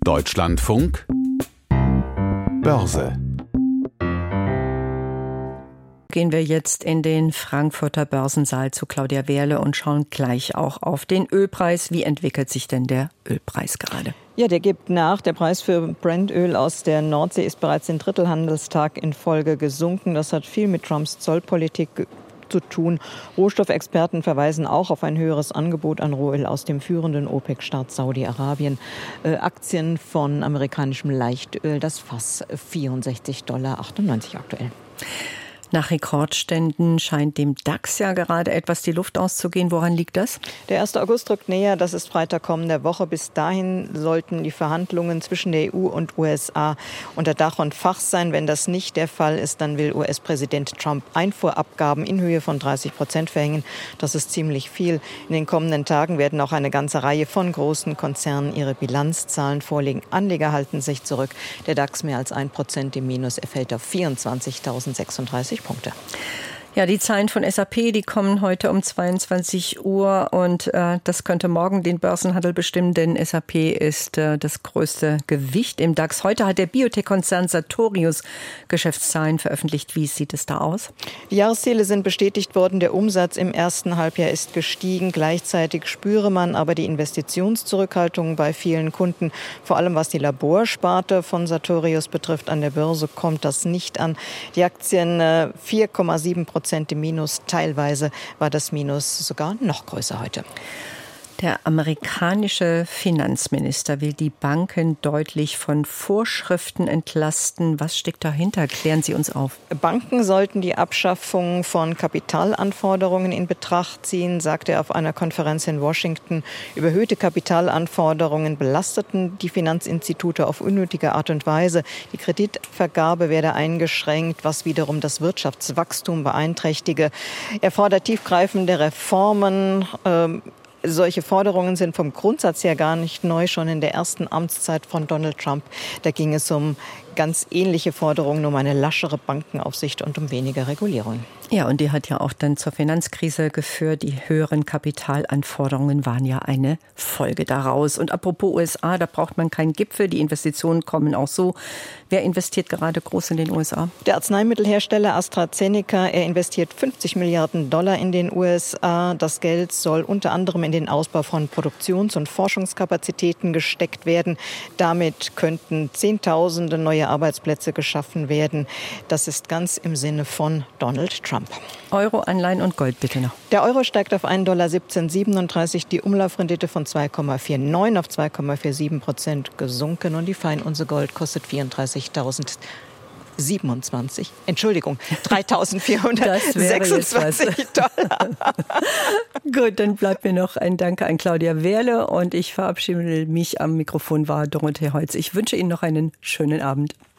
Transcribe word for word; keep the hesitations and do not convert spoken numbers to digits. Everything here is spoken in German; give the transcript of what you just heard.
Deutschlandfunk Börse. Gehen wir jetzt in den Frankfurter Börsensaal zu Claudia Wehrle und schauen gleich auch auf den Ölpreis. Wie entwickelt sich denn der Ölpreis gerade? Ja, der gibt nach. Der Preis für Brent-Öl aus der Nordsee ist bereits den Drittelhandelstag in Folge gesunken. Das hat viel mit Trumps Zollpolitik zu tun. Rohstoffexperten verweisen auch auf ein höheres Angebot an Rohöl aus dem führenden OPEC-Staat Saudi-Arabien. Äh, Aktien von amerikanischem Leichtöl, das Fass vierundsechzig Komma achtundneunzig Dollar aktuell. Nach Rekordständen scheint dem DAX ja gerade etwas die Luft auszugehen. Woran liegt das? Der erste August rückt näher. Das ist Freitag kommender Woche. Bis dahin sollten die Verhandlungen zwischen der E U und U S A unter Dach und Fach sein. Wenn das nicht der Fall ist, dann will U S-Präsident Trump Einfuhrabgaben in Höhe von dreißig Prozent verhängen. Das ist ziemlich viel. In den kommenden Tagen werden auch eine ganze Reihe von großen Konzernen ihre Bilanzzahlen vorlegen. Anleger halten sich zurück. Der DAX mehr als ein Prozent im Minus. Er fällt auf vierundzwanzigtausendsechsunddreißig Punkte. Ja, die Zahlen von S A P, die kommen heute um zweiundzwanzig Uhr und äh, das könnte morgen den Börsenhandel bestimmen, denn S A P ist äh, das größte Gewicht im DAX. Heute hat der Biotech-Konzern Sartorius Geschäftszahlen veröffentlicht. Wie sieht es da aus? Die Jahresziele sind bestätigt worden. Der Umsatz im ersten Halbjahr ist gestiegen. Gleichzeitig spüre man aber die Investitionszurückhaltung bei vielen Kunden. Vor allem was die Laborsparte von Sartorius betrifft, an der Börse kommt das nicht an. Die Aktien äh, vier Komma sieben Prozent im Minus. Teilweise war das Minus sogar noch größer heute. Der amerikanische Finanzminister will die Banken deutlich von Vorschriften entlasten. Was steckt dahinter? Klären Sie uns auf. Banken sollten die Abschaffung von Kapitalanforderungen in Betracht ziehen, sagte er auf einer Konferenz in Washington. Überhöhte Kapitalanforderungen belasteten die Finanzinstitute auf unnötige Art und Weise. Die Kreditvergabe werde eingeschränkt, was wiederum das Wirtschaftswachstum beeinträchtige. Er fordert tiefgreifende Reformen. Ähm, Solche Forderungen sind vom Grundsatz her gar nicht neu. Schon in der ersten Amtszeit von Donald Trump, da ging es um ganz ähnliche Forderungen, um eine laschere Bankenaufsicht und um weniger Regulierung. Ja, und die hat ja auch dann zur Finanzkrise geführt. Die höheren Kapitalanforderungen waren ja eine Folge daraus. Und apropos U S A, da braucht man keinen Gipfel. Die Investitionen kommen auch so. Wer investiert gerade groß in den U S A? Der Arzneimittelhersteller AstraZeneca, er investiert fünfzig Milliarden Dollar in den U S A. Das Geld soll unter anderem in den Ausbau von Produktions- und Forschungskapazitäten gesteckt werden. Damit könnten Zehntausende neue Arbeitsplätze geschaffen werden. Das ist ganz im Sinne von Donald Trump. Euro, Anleihen und Gold bitte noch. Der Euro steigt auf ein Komma siebzehn siebenunddreißig Dollar. Die Umlaufrendite von zwei Komma neunundvierzig auf zwei Komma siebenundvierzig Prozent gesunken. Und die Feinunze Gold kostet vierunddreißigtausendsiebenundzwanzig. Entschuldigung, dreitausendvierhundertsechsundzwanzig Dollar. Gut, dann bleibt mir noch ein Danke an Claudia Wehrle und ich verabschiede mich. Am Mikrofon war Dorothee Holz. Ich wünsche Ihnen noch einen schönen Abend.